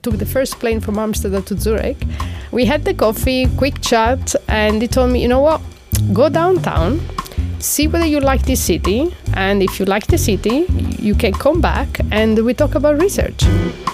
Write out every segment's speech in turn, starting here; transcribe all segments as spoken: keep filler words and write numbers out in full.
took the first plane from Amsterdam to Zurich. We had the coffee, quick chat, and he told me, you know what, go downtown, see whether you like this city, and if you like the city, you can come back and we talk about research.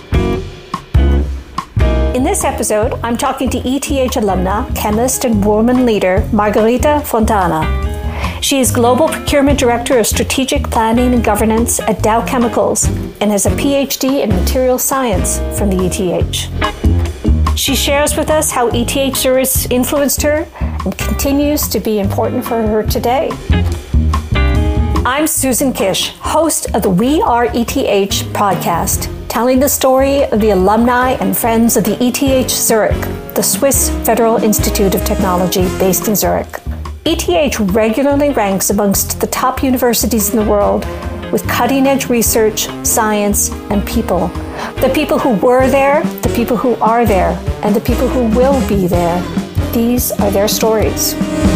In this episode, I'm talking to E T H alumna, chemist, and woman leader, Margherita Fontana. She is Global Procurement Director of Strategic Planning and Governance at Dow Chemicals and has a P H D in Material Science from the E T H. She shares with us how E T H Zurich influenced her and continues to be important for her today. I'm Susan Kish, host of the We Are E T H podcast, telling the story of the alumni and friends of the E T H Zurich, the Swiss Federal Institute of Technology based in Zurich. E T H regularly ranks amongst the top universities in the world with cutting-edge research, science, and people. The people who were there, the people who are there, and the people who will be there. These are their stories.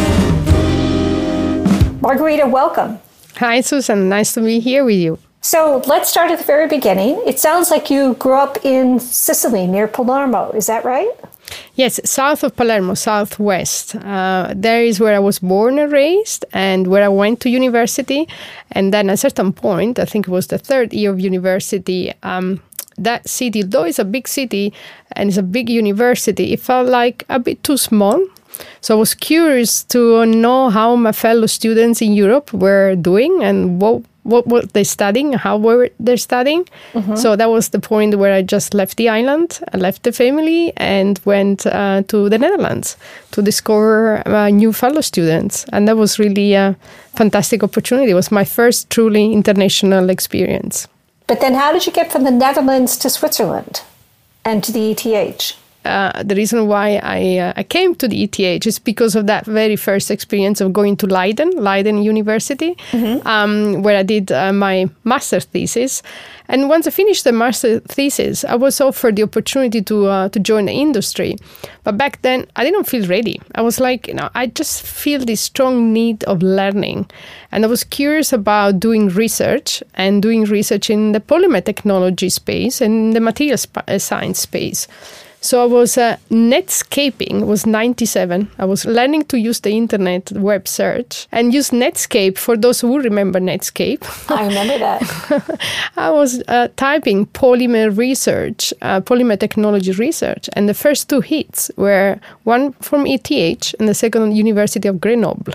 Margherita, welcome. Hi, Susan. Nice to be here with you. So let's start at the very beginning. It sounds like you grew up in Sicily, near Palermo. Is that right? Yes, south of Palermo, southwest. Uh, there is where I was born and raised and where I went to university. And then at a certain point, I think it was the third year of university, um, that city, though it's a big city and it's a big university, it felt like a bit too small. So I was curious to know how my fellow students in Europe were doing and what what were they studying, how were they studying. Mm-hmm. So that was the point where I just left the island, I left the family and went uh, to the Netherlands to discover uh, new fellow students. And that was really a fantastic opportunity. It was my first truly international experience. But then how did you get from the Netherlands to Switzerland and to the E T H? Uh, the reason why I, uh, I came to the E T H is because of that very first experience of going to Leiden, Leiden University, mm-hmm. um, where I did uh, my master thesis. And once I finished the master thesis, I was offered the opportunity to uh, to join the industry. But back then, I didn't feel ready. I was like, you know, I just feel this strong need of learning. And I was curious about doing research and doing research in the polymer technology space and the material sp- science space. So I was uh, Netscaping, was ninety-seven. I was learning to use the internet web search and use Netscape for those who remember Netscape. I remember that. I was uh, typing polymer research, uh, polymer technology research. And the first two hits were one from E T H and the second University of Grenoble.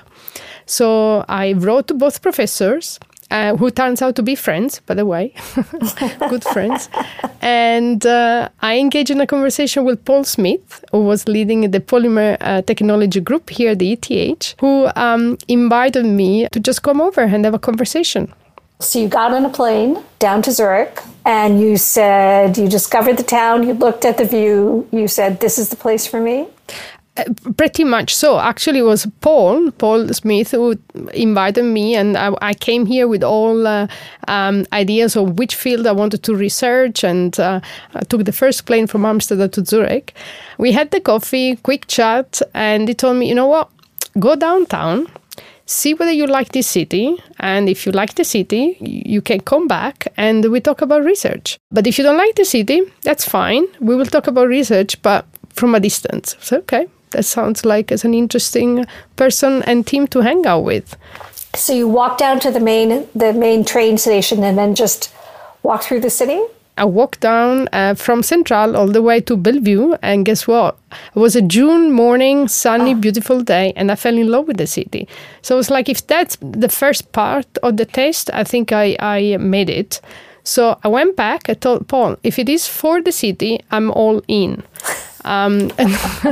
So I wrote to both professors, Uh, who turns out to be friends, by the way, good friends. And uh, I engaged in a conversation with Paul Smith, who was leading the polymer uh, technology group here at the E T H, who um, invited me to just come over and have a conversation. So you got on a plane down to Zurich and you said, you discovered the town, you looked at the view, you said, this is the place for me? Uh, pretty much so. Actually, it was Paul, Paul Smith, who invited me, and I, I came here with all uh, um, ideas of which field I wanted to research, and uh, I took the first plane from Amsterdam to Zurich. We had the coffee, quick chat, and he told me, you know what, go downtown, see whether you like this city, and if you like the city, you can come back and we talk about research. But if you don't like the city, that's fine. We will talk about research, but from a distance. So, okay. That sounds like as an interesting person and team to hang out with. So you walked down to the main the main train station and then just walked through the city? I walked down uh, from Central all the way to Bellevue, and guess what? It was a June morning, sunny, oh. beautiful day, and I fell in love with the city. So it was like, if that's the first part of the test, I think I, I made it. So I went back, I told Paul, if it is for the city, I'm all in. Um, and,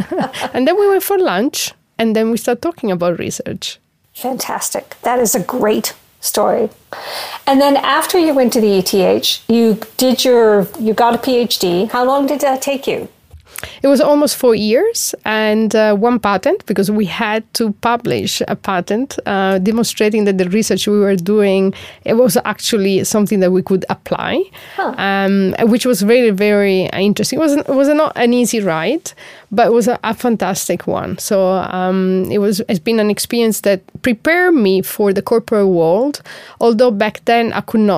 and then we went for lunch, and then we started talking about research. Fantastic. That is a great story. And then after you went to the E T H, you did your, you got a P H D. How long did that take you? It was almost four years and uh, one patent, because we had to publish a patent uh, demonstrating that the research we were doing, it was actually something that we could apply, huh. um, which was very, very interesting. It was, it was not an easy ride, but it was a, a fantastic one. So um, it was, it's been an experience that prepared me for the corporate world, although back then I could not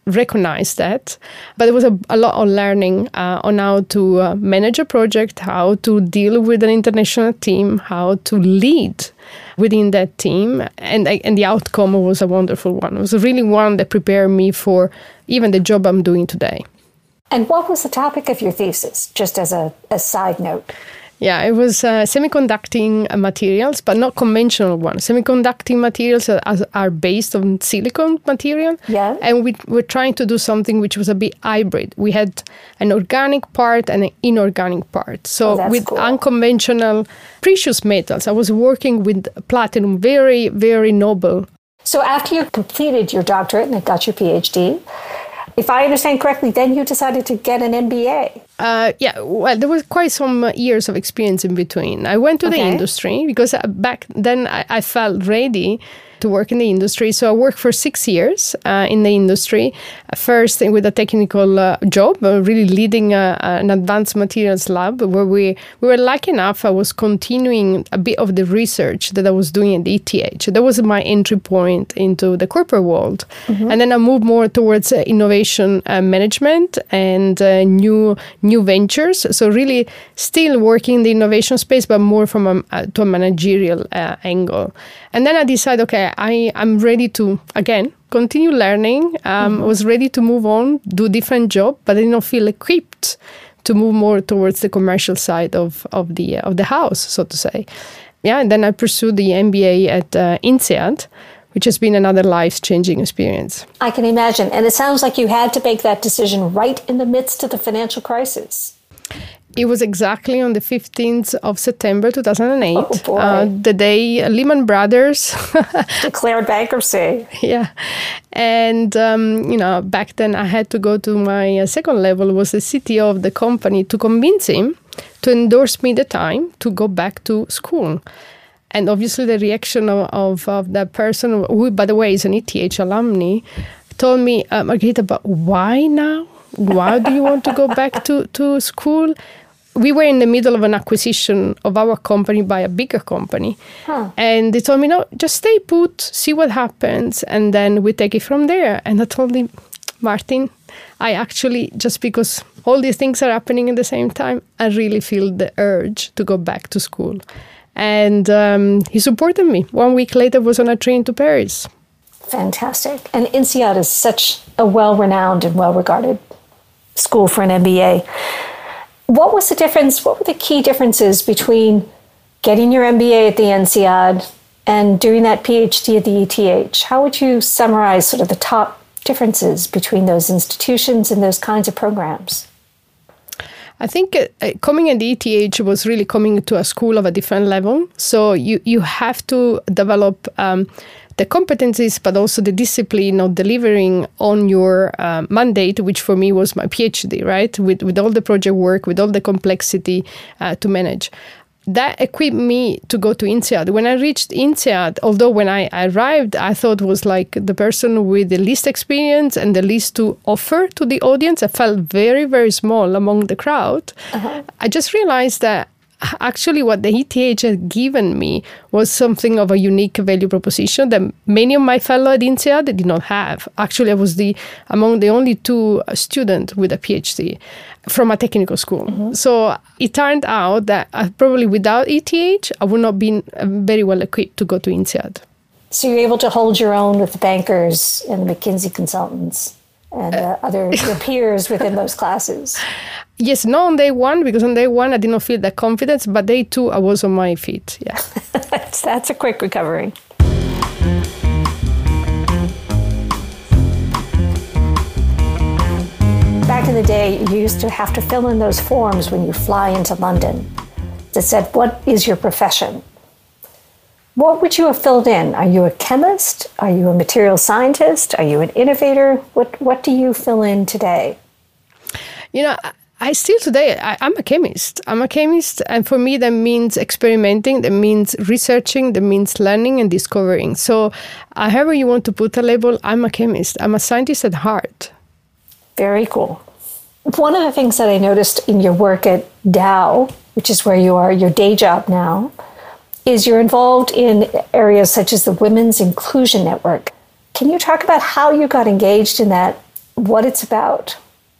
recognize that. But there was a, a lot of learning uh, on how to uh, manage a project, how to deal with an international team, how to lead within that team. And, and the outcome was a wonderful one. It was really one that prepared me for even the job I'm doing today. And what was the topic of your thesis, just as a, a side note? Yeah, it was uh, semiconducting materials, but not conventional ones. Semiconducting materials are, are based on silicon material. Yeah. And we were trying to do something which was a bit hybrid. We had an organic part and an inorganic part. So oh, with cool. unconventional precious metals, I was working with platinum, very, very noble. So after you completed your doctorate and got your PhD, if I understand correctly, then you decided to get an M B A. Uh, yeah, well, there was quite some years of experience in between. I went to okay. the industry because back then I, I felt ready to work in the industry. So I worked for six years uh, in the industry, first with a technical uh, job, uh, really leading a, an advanced materials lab where we, we were lucky enough. I was continuing a bit of the research that I was doing at E T H. That was my entry point into the corporate world. Mm-hmm. And then I moved more towards uh, innovation uh, management and uh, new new ventures. So really still working in the innovation space, but more from a, uh, to a managerial uh, angle. And then I decided, okay, I, I'm ready to, again, continue learning. Um, mm-hmm. I was ready to move on, do different job, but I did not feel equipped to move more towards the commercial side of, of the of the house, so to say. Yeah, and then I pursued the M B A at uh, INSEAD, which has been another life-changing experience. I can imagine. And it sounds like you had to make that decision right in the midst of the financial crisis. It was exactly on the fifteenth of September two thousand eight, oh boy. Uh, the day Lehman Brothers declared bankruptcy. Yeah. And, um, you know, back then I had to go to my uh, second level, was the C T O of the company, to convince him to endorse me the time to go back to school. And obviously the reaction of, of, of that person, who, by the way, is an E T H alumni, told me, uh, Margherita, but why now? Why do you want to go back to, to school? We were in the middle of an acquisition of our company by a bigger company. Huh. And they told me, no, just stay put, see what happens, and then we take it from there. And I told him, Martin, I actually, just because all these things are happening at the same time, I really feel the urge to go back to school. And um, he supported me. One week later, I was on a train to Paris. Fantastic. And INSEAD is such a well-renowned and well-regarded school for an M B A. What was the difference? What were the key differences between getting your M B A at the INSEAD and doing that PhD at the E T H? How would you summarize sort of the top differences between those institutions and those kinds of programs? I think uh, coming at the E T H was really coming to a school of a different level. So you, you have to develop um, the competencies, but also the discipline of delivering on your uh, mandate, which for me was my PhD, right? With, with all the project work, with all the complexity uh, to manage. That equipped me to go to INSEAD. When I reached INSEAD, although when I arrived, I thought was like the person with the least experience and the least to offer to the audience. I felt very, very small among the crowd. Uh-huh. I just realized that actually what the E T H had given me was something of a unique value proposition that many of my fellow at INSEAD did not have. Actually, I was the among the only two students with a PhD from a technical school. Mm-hmm. So it turned out that uh, probably without E T H, I would not have been uh, very well equipped to go to INSEAD. So you're able to hold your own with the bankers and the McKinsey consultants and uh, other your peers within those classes. Yes, not on day one, because on day one I did not feel that confidence, but day two I was on my feet, yeah. that's, that's a quick recovery. Back in the day, you used to have to fill in those forms when you fly into London that said, what is your profession? What would you have filled in? Are you a chemist? Are you a material scientist? Are you an innovator? What, what do you fill in today? You know, I still today, I, I'm a chemist. I'm a chemist, and for me that means experimenting, that means researching, that means learning and discovering. So however you want to put a label, I'm a chemist. I'm a scientist at heart. Very cool. One of the things that I noticed in your work at Dow, which is where you are, your day job now, is you're involved in areas such as the Women's Inclusion Network. Can you talk about how you got engaged in that what it's about.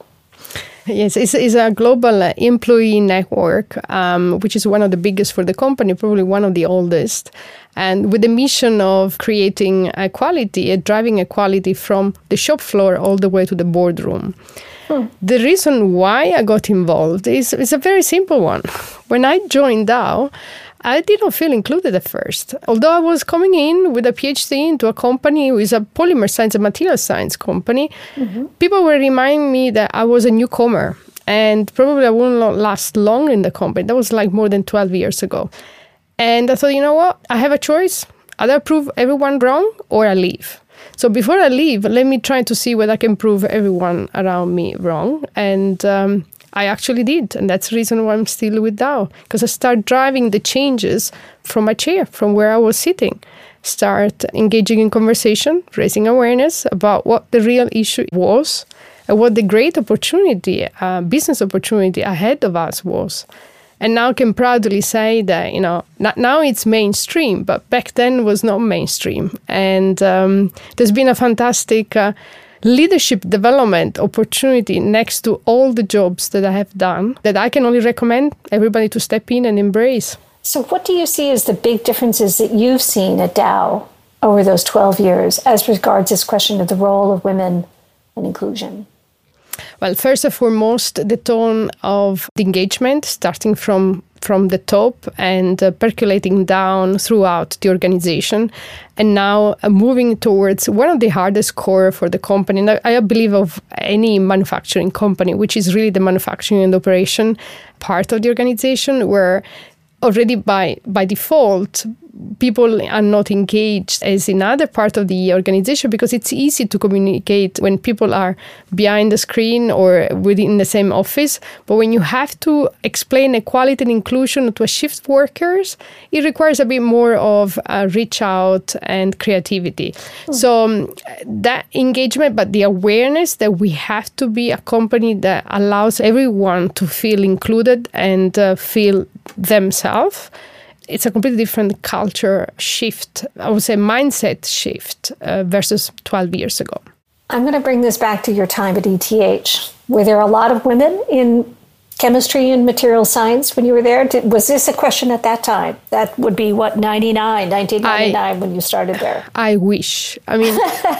Yes, it's, it's a global employee network, um, which is one of the biggest for the company, probably one of the oldest, and with the mission of creating equality and driving equality from the shop floor all the way to the boardroom. Hmm. The reason why I got involved is, is a very simple one. When I joined Dow, I didn't feel included at first. Although I was coming in with a PhD into a company who is a polymer science and material science company, mm-hmm. people were reminding me that I was a newcomer and probably I wouldn't last long in the company. That was like more than twelve years ago. And I thought, you know what? I have a choice. Either prove everyone wrong or I leave. So before I leave, let me try to see whether I can prove everyone around me wrong. And um, I actually did. And that's the reason why I'm still with Dow. Because I start driving the changes from my chair, from where I was sitting. Start engaging in conversation, raising awareness about what the real issue was and what the great opportunity, uh, business opportunity ahead of us was. And now I can proudly say that, you know, now it's mainstream, but back then was not mainstream. And um, there's been a fantastic uh, leadership development opportunity next to all the jobs that I have done that I can only recommend everybody to step in and embrace. So what do you see as the big differences that you've seen at Dow over those twelve years as regards this question of the role of women and inclusion? Well, first and foremost, the tone of the engagement, starting from, from the top and uh, percolating down throughout the organization, and now uh, moving towards one of the hardest core for the company, and I, I believe of any manufacturing company, which is really the manufacturing and operation part of the organization, where already by, by default, people are not engaged as in other part of the organization because it's easy to communicate when people are behind the screen or within the same office. But when you have to explain equality and inclusion to a shift workers, it requires a bit more of a reach out and creativity. Mm. So um, that engagement, but the awareness that we have to be a company that allows everyone to feel included and uh, feel themselves. It's a completely different culture shift, I would say mindset shift uh, versus twelve years ago. I'm going to bring this back to your time at E T H. Were there a lot of women in chemistry and material science when you were there? Did, was this a question at that time? That would be, what, ninety-nine, nineteen ninety-nine I, when you started there? I wish. I mean,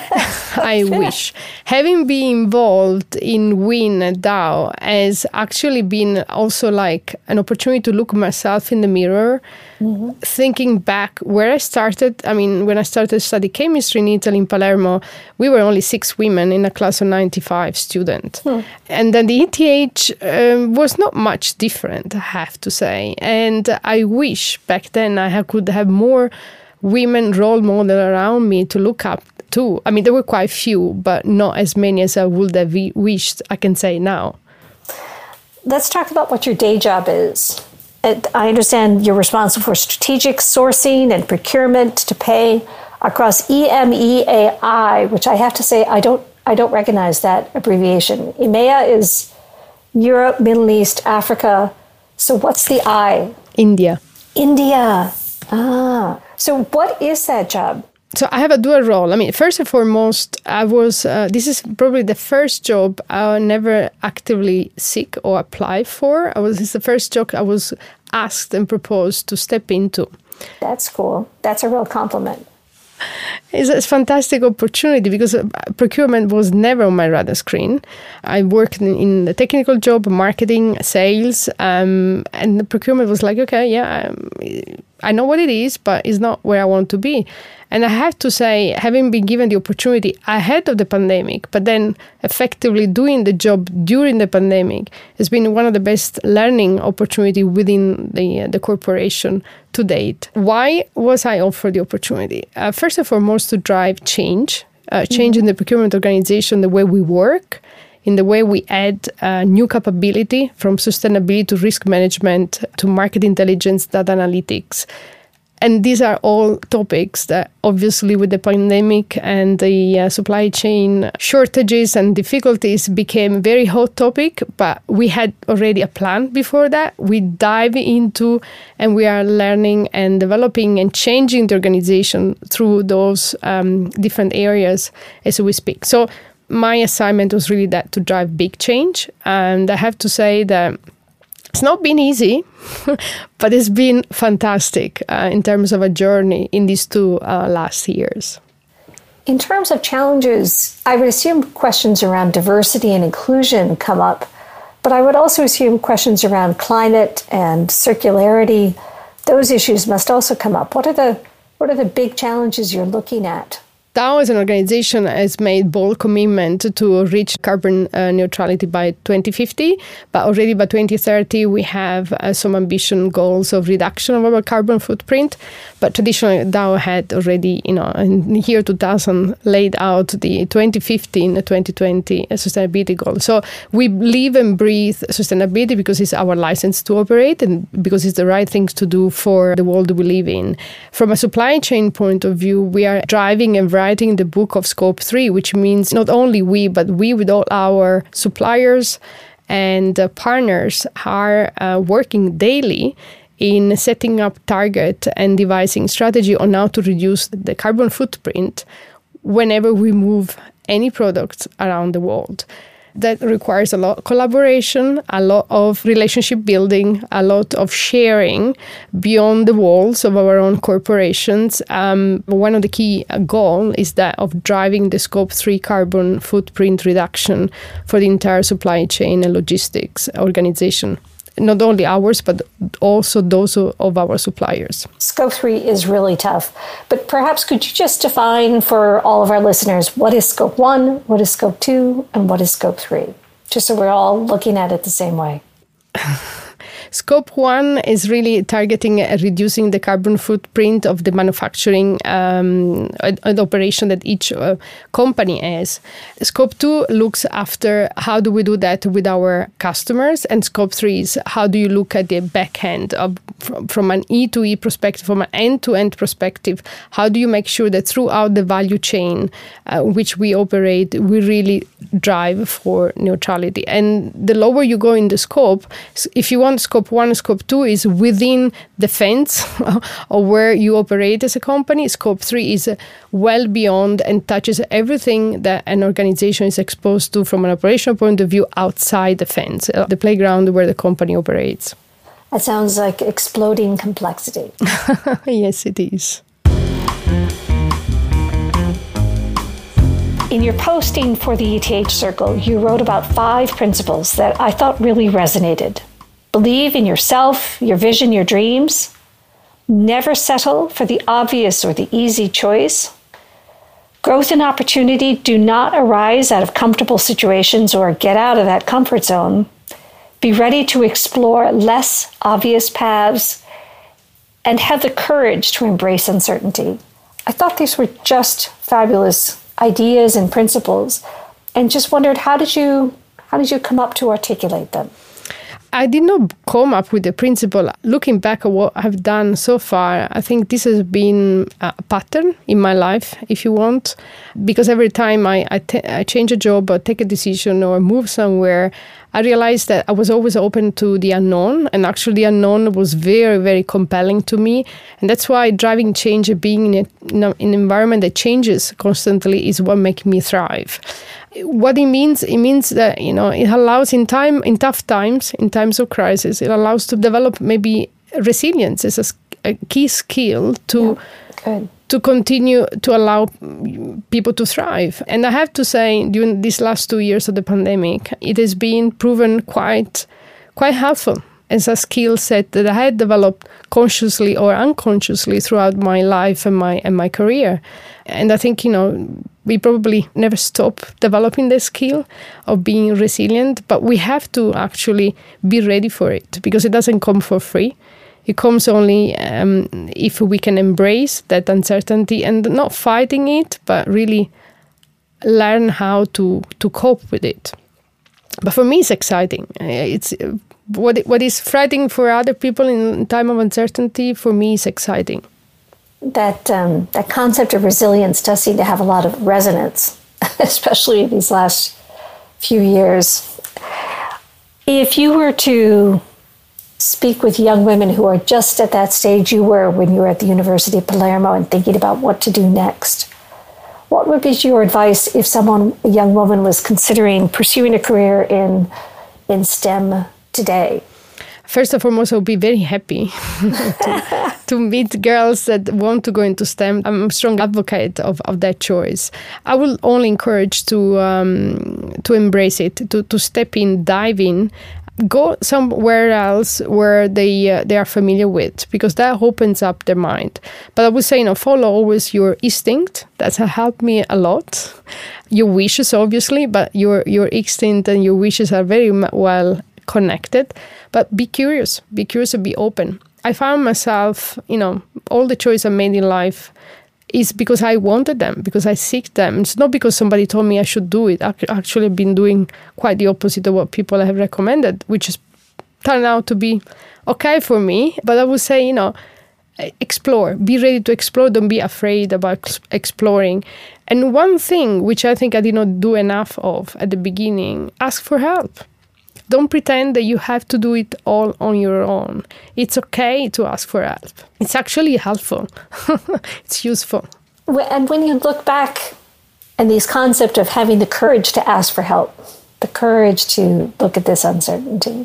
I wish. Having been involved in W I N at Dow has actually been also like an opportunity to look myself in the mirror, mm-hmm. thinking back where I started. I mean, when I started to study chemistry in Italy, in Palermo, we were only six women in a class of ninety-five students. Hmm. And then the E T H um, was not much different, I have to say. And I wish back then I could have more women role model around me to look up to. I mean, there were quite few, but not as many as I would have wished, I can say now. Let's talk about what your day job is. I understand you're responsible for strategic sourcing and procurement to pay across E M E A I, which I have to say I don't I don't recognize that abbreviation. E M E A is Europe, Middle East, Africa. So what's the I? India. India. Ah. So what is that job? So I have a dual role. I mean, first and foremost, I was, uh, this is probably the first job I never actively seek or apply for. I was, this is the first job I was asked and proposed to step into. That's cool. That's a real compliment. It's a fantastic opportunity because procurement was never on my radar screen. I worked in, in the technical job, marketing, sales, um, and the procurement was like, okay, yeah, I know what it is, but it's not where I want to be. And I have to say, having been given the opportunity ahead of the pandemic, but then effectively doing the job during the pandemic has been one of the best learning opportunity within the, uh, the corporation to date. Why was I offered the opportunity? Uh, first and foremost, to drive change, uh, change mm-hmm. in the procurement organization, the way we work, in the way we add uh, new capability from sustainability to risk management to market intelligence, data analytics. And these are all topics that obviously with the pandemic and the uh, supply chain shortages and difficulties became very hot topic, but we had already a plan before that. We dive into and we are learning and developing and changing the organization through those um, different areas as we speak. So my assignment was really that, to drive big change. And I have to say that it's not been easy, but it's been fantastic uh, in terms of a journey in these two uh, last years. In terms of challenges, I would assume questions around diversity and inclusion come up, but I would also assume questions around climate and circularity. Those issues must also come up. What are the what are the big challenges you're looking at? Dow as an organization has made bold commitment to reach carbon uh, neutrality by twenty fifty, but already by twenty thirty we have uh, some ambition goals of reduction of our carbon footprint. But traditionally Dow had already, you know, in the year two thousand laid out the twenty fifteen to twenty twenty sustainability goal. So we live and breathe sustainability because it's our license to operate and because it's the right things to do for the world we live in. From a supply chain point of view, we are driving and writing the book of Scope three, which means not only we, but we with all our suppliers and uh, partners are uh, working daily in setting up target and devising strategy on how to reduce the carbon footprint whenever we move any products around the world. That requires a lot of collaboration, a lot of relationship building, a lot of sharing beyond the walls of our own corporations. Um, one of the key goals is that of driving the Scope three carbon footprint reduction for the entire supply chain and logistics organization. Not only ours, but also those of our suppliers. Scope three is really tough, but perhaps could you just define for all of our listeners, what is Scope one, what is Scope two, and what is Scope three? Just so we're all looking at it the same way. Scope one is really targeting uh, reducing the carbon footprint of the manufacturing um, and operation that each uh, company has. Scope two looks after how do we do that with our customers, and Scope three is how do you look at the back end of, from, from an E to E perspective, from an end-to-end perspective. How do you make sure that throughout the value chain uh, which we operate, we really drive for neutrality? And the lower you go in the scope, if you want scope Scope one, Scope two is within the fence of where you operate as a company. Scope three is well beyond and touches everything that an organization is exposed to from an operational point of view outside the fence, the playground where the company operates. That sounds like exploding complexity. Yes, it is. In your posting for the E T H Circle, you wrote about five principles that I thought really resonated. Believe in yourself, your vision, your dreams. Never settle for the obvious or the easy choice. Growth and opportunity do not arise out of comfortable situations or get out of that comfort zone. Be ready to explore less obvious paths and have the courage to embrace uncertainty. I thought these were just fabulous ideas and principles, and just wondered, how did you how did you come up to articulate them? I did not come up with the principle. Looking back at what I've done so far, I think this has been a pattern in my life, if you want, because every time I, I, t- I change a job or take a decision or move somewhere, I realized that I was always open to the unknown, and actually the unknown was very, very compelling to me. And that's why driving change and being in, a, in a, an environment that changes constantly is what makes me thrive. What it means, it means that, you know, it allows in time, in tough times, in times of crisis, it allows to develop maybe resilience as a, a key skill to yeah, to continue to allow people to thrive. And I have to say, during these last two years of the pandemic, it has been proven quite quite helpful as a skill set that I had developed consciously or unconsciously throughout my life and my and my career. And I think, you know, we probably never stop developing the skill of being resilient, but we have to actually be ready for it because it doesn't come for free. It comes only um, if we can embrace that uncertainty and not fighting it, but really learn how to, to cope with it. But for me, it's exciting. It's what what is frightening for other people in time of uncertainty, for me, is exciting. That um, that concept of resilience does seem to have a lot of resonance, especially in these last few years. If you were to speak with young women who are just at that stage you were when you were at the University of Palermo and thinking about what to do next, What would be your advice if someone, a young woman, was considering pursuing a career in in STEM today? First and foremost, I'll be very happy to, to meet girls that want to go into STEM. I'm a strong advocate of, of that choice. I will only encourage to um, to embrace it, to, to step in, dive in, go somewhere else where they uh, they are familiar with, because that opens up their mind. But I would say, you know, follow always your instinct. That's helped me a lot. Your wishes, obviously, but your your instinct and your wishes are very well connected. But be curious, be curious and be open. I found myself, you know, all the choices I made in life is because I wanted them, because I seek them. It's not because somebody told me I should do it. Actually, I've been doing quite the opposite of what people have recommended, which has turned out to be okay for me. But I would say, you know, explore. Be ready to explore. Don't be afraid about exploring. And one thing which I think I did not do enough of at the beginning, ask for help. Don't pretend that you have to do it all on your own. It's okay to ask for help. It's actually helpful. It's useful. And when you look back and these concept of having the courage to ask for help, the courage to look at this uncertainty,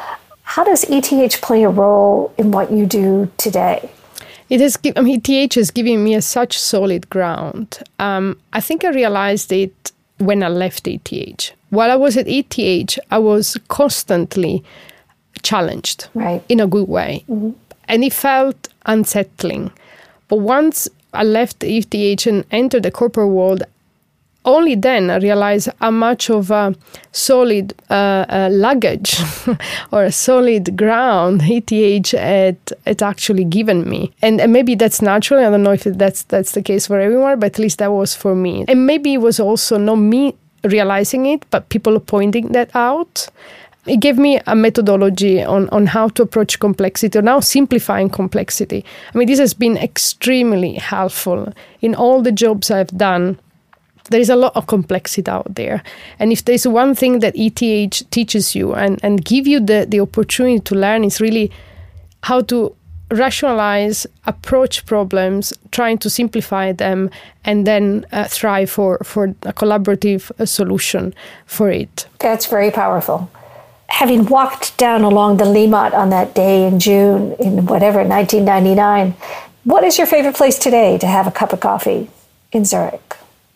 how does E T H play a role in what you do today? It has. I mean, E T H has given me a such solid ground. Um, I think I realized it when I left E T H. While I was at E T H, I was constantly challenged, right, in a good way. Mm-hmm. And it felt unsettling. But once I left E T H and entered the corporate world, only then I realized how much of a solid uh, uh, luggage or a solid ground E T H had, had actually given me. And, and maybe that's natural. I don't know if that's that's the case for everyone, but at least that was for me. And maybe it was also not me realizing it, but people pointing that out. It gave me a methodology on, on how to approach complexity, or now simplifying complexity. I mean, this has been extremely helpful in all the jobs I've done. There is a lot of complexity out there. And if there's one thing that E T H teaches you and, and give you the, the opportunity to learn, is really how to rationalize, approach problems, trying to simplify them, and then uh, thrive for, for a collaborative uh, solution for it. That's very powerful. Having walked down along the Limmat on that day in June, in whatever, nineteen ninety-nine, what is your favorite place today to have a cup of coffee in Zurich?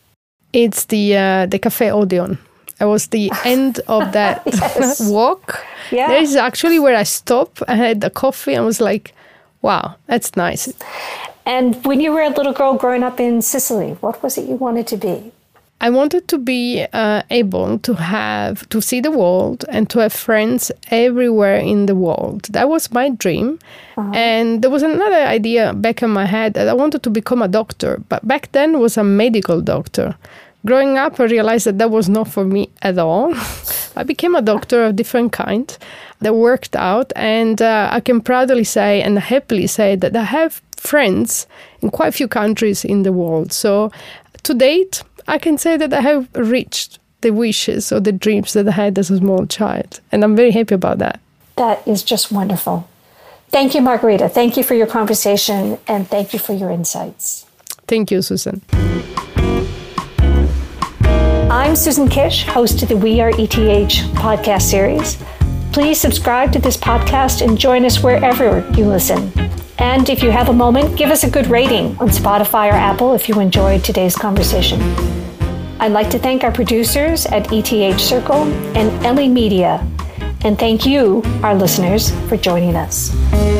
It's the uh, the Café Odeon. It was the end of that walk. Yeah. That is actually where I stopped. I had a coffee and was like, wow, that's nice. And when you were a little girl growing up in Sicily, what was it you wanted to be? I wanted to be uh, able to have, to see the world and to have friends everywhere in the world. That was my dream. Uh-huh. And there was another idea back in my head that I wanted to become a doctor. But back then was a medical doctor. Growing up, I realized that that was not for me at all. I became a doctor of different kind that worked out. And uh, I can proudly say and happily say that I have friends in quite a few countries in the world. So to date, I can say that I have reached the wishes or the dreams that I had as a small child. And I'm very happy about that. That is just wonderful. Thank you, Margherita. Thank you for your conversation, and thank you for your insights. Thank you, Susan. I'm Susan Kish, host of the We Are E T H podcast series. Please subscribe to this podcast and join us wherever you listen. And if you have a moment, give us a good rating on Spotify or Apple if you enjoyed today's conversation. I'd like to thank our producers at E T H Circle and Ellie Media. And thank you, our listeners, for joining us.